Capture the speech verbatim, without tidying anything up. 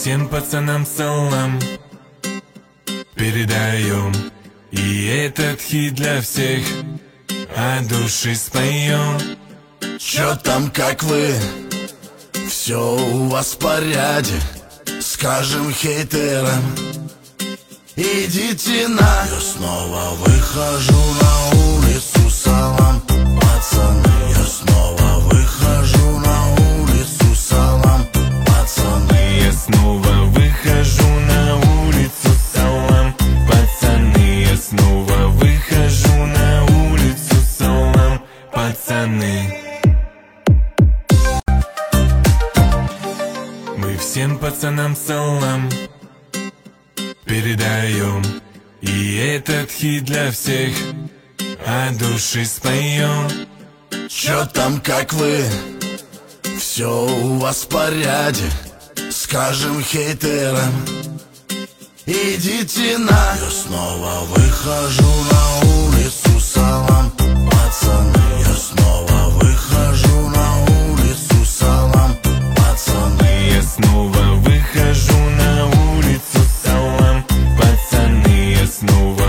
всем пацанам салам передаем, и этот хит для всех от души споем. Чё там, как вы? Все у вас в порядке? Скажем хейтерам, идите на. Я снова выхожу на улицу, салам, пацаны. Я снова выхожу на улицу, салам, пацаны. Я снова выхожу на улицу, салам, пацаны. Я снова выхожу на улицу, салам, пацаны. Мы всем пацанам салам передаем, и этот хит для всех от души споем. Чё там, как вы? Все у вас в порядке? Скажем хейтерам, идите на. Я снова выхожу на улицу, салам, пацаны. Я снова выхожу на улицу, салам, пацаны. Я снова выхожу на улицу, салам, пацаны. Я снова